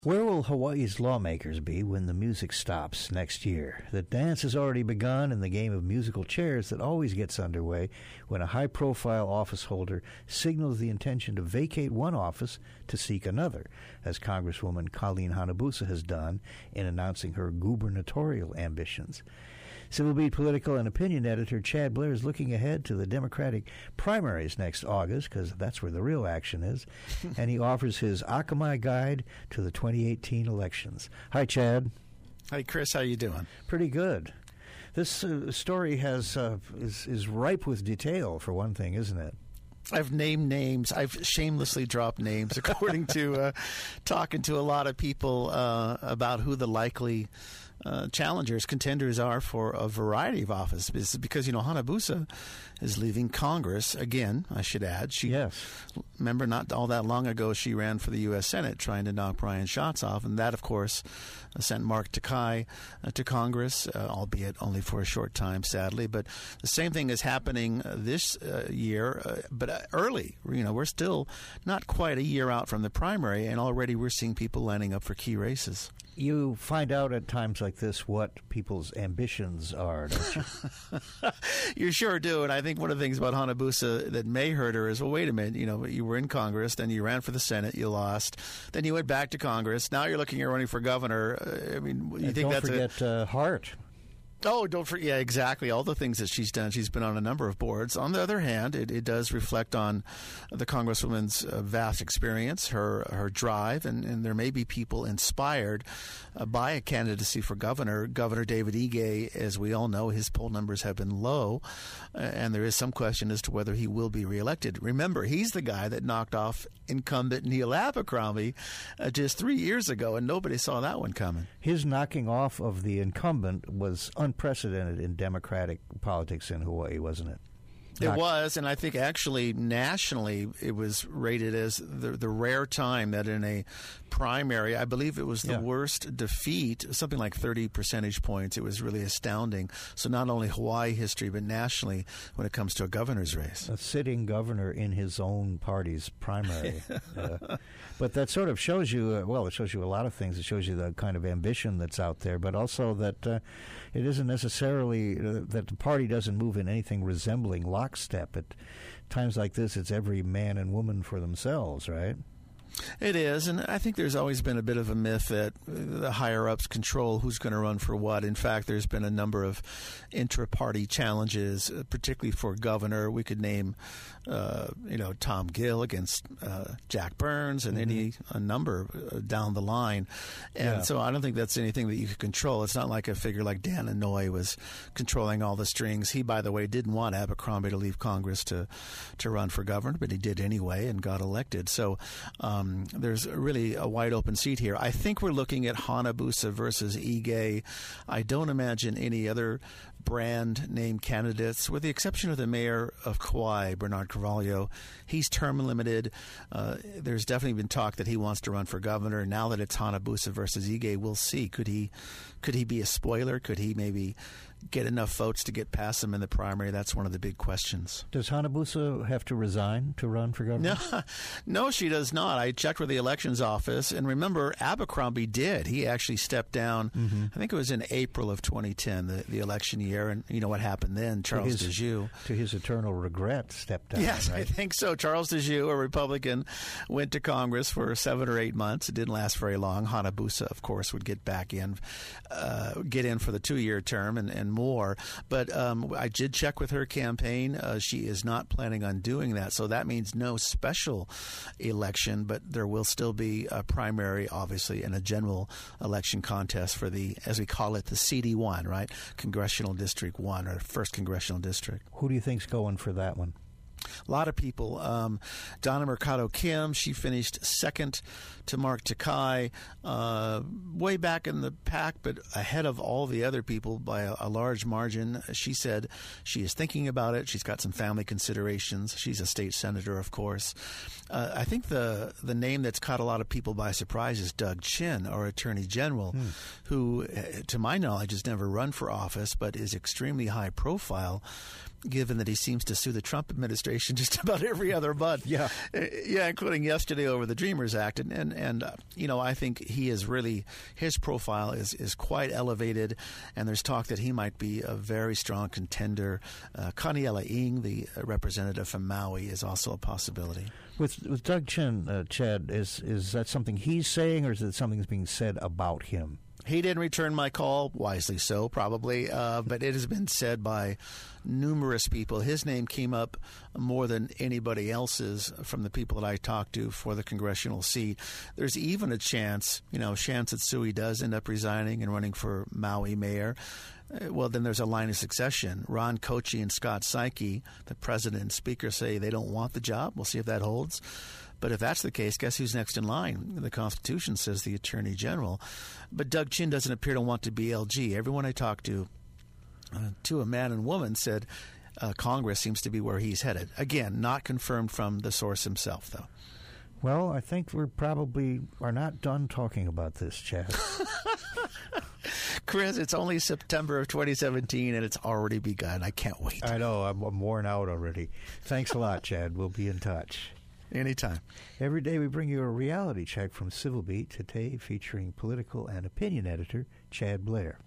Where will Hawaii's lawmakers be when the music stops next year? The dance has already begun in the game of musical chairs that always gets underway when a high-profile office holder signals the intention to vacate one office to seek another, as Congresswoman Colleen Hanabusa has done in announcing her gubernatorial ambitions. Civil Beat political and opinion editor Chad Blair is looking ahead to the Democratic primaries next August, because that's where the real action is, and he offers his Akamai guide to the 2018 elections. Hi, Chad. Hi, Chris. How you doing? Pretty good. This story is ripe with detail, for one thing, isn't it? I've named names. I've shamelessly dropped names, according to talking to a lot of people about who the likely contenders are for a variety of offices. Because, Hanabusa is leaving Congress again, I should add. Remember, not all that long ago, she ran for the U.S. Senate trying to knock Brian Schatz off. And that, of course, sent Mark Takai to Congress, albeit only for a short time, sadly. But the same thing is happening this year, but early. We're still not quite a year out from the primary, and already we're seeing people lining up for key races. You find out at times like this what people's ambitions are, don't you? You sure do. And I think one of the things about Hanabusa that may hurt her is, well, wait a minute, you were in Congress, then you ran for the Senate, you lost, then you went back to Congress, now you're looking at running for governor. Don't forget Hart. Oh, don't forget. Yeah, exactly. All the things that she's done. She's been on a number of boards. On the other hand, it does reflect on the Congresswoman's vast experience, her drive, and there may be people inspired by a candidacy for governor. Governor David Ige, as we all know, his poll numbers have been low, and there is some question as to whether he will be reelected. Remember, he's the guy that knocked off incumbent Neil Abercrombie just 3 years ago, and nobody saw that one coming. His knocking off of the incumbent was unprecedented in Democratic politics in Hawaii, wasn't it? It was, and I think actually nationally it was rated as the rare time that in a primary, I believe it was the worst defeat, something like 30 percentage points. It was really astounding. So not only Hawaii history, but nationally when it comes to a governor's race. A sitting governor in his own party's primary. But that sort of shows you, it shows you a lot of things. It shows you the kind of ambition that's out there, but also that it isn't necessarily that the party doesn't move in anything resembling lockstep. At times like this, it's every man and woman for themselves, right? It is, and I think there's always been a bit of a myth that the higher-ups control who's going to run for what. In fact, there's been a number of intra-party challenges, particularly for governor. We could name, Tom Gill against Jack Burns and a number down the line. And so I don't think that's anything that you could control. It's not like a figure like Dan Inouye was controlling all the strings. He, by the way, didn't want Abercrombie to leave Congress to run for governor, but he did anyway and got elected. So there's really a wide open seat here. I think we're looking at Hanabusa versus Ige. I don't imagine any other brand name candidates, with the exception of the mayor of Kauai, Bernard Carvalho. He's term limited. There's definitely been talk that he wants to run for governor. Now that it's Hanabusa versus Ige, we'll see. Could he be a spoiler? Could he maybe get enough votes to get past him in the primary? That's one of the big questions. Does Hanabusa have to resign to run for governor? No, she does not. I checked with the elections office, and remember, Abercrombie did. He actually stepped down, I think it was in April of 2010, the election year, and you know what happened then? Charles DeJoux. To his eternal regret, stepped down. Yes, right? I think so. Charles DeJoux, a Republican, went to Congress for 7 or 8 months. It didn't last very long. Hanabusa, of course, would get back in, get in for the 2-year term and more. But I did check with her campaign. She is not planning on doing that. So that means no special election, but there will still be a primary, obviously, and a general election contest for the, as we call it, the CD1, right? Congressional District 1, or 1st Congressional District. Who do you think's going for that one? A lot of people. Donna Mercado Kim, she finished second to Mark Takai, way back in the pack, but ahead of all the other people by a large margin. She said she is thinking about it. She's got some family considerations. She's a state senator, of course. I think the name that's caught a lot of people by surprise is Doug Chin, our Attorney General, who, to my knowledge, has never run for office, but is extremely high profile. given that he seems to sue the Trump administration just about every other month. Yeah, including yesterday over the Dreamers Act. And I think he is really, his profile is quite elevated, and there's talk that he might be a very strong contender. Kaniela Ing, the representative from Maui, is also a possibility. With Doug Chin, Chad, is that something he's saying, or is it something that's being said about him? He didn't return my call, wisely so, probably, but it has been said by numerous people. His name came up more than anybody else's from the people that I talked to for the congressional seat. There's even a chance, Sham Tsutsui does end up resigning and running for Maui mayor. Well, then there's a line of succession. Ron Kochi and Scott Saiki, the president and speaker, say they don't want the job. We'll see if that holds. But if that's the case, guess who's next in line? The Constitution says the Attorney General. But Doug Chin doesn't appear to want to be LG. Everyone I talked to a man and woman, said Congress seems to be where he's headed. Again, not confirmed from the source himself, though. Well, I think we probably are not done talking about this, Chad. Chris, it's only September of 2017, and it's already begun. I can't wait. I know. I'm worn out already. Thanks a lot, Chad. We'll be in touch. Anytime. Every day we bring you a reality check from Civil Beat, today featuring political and opinion editor Chad Blair.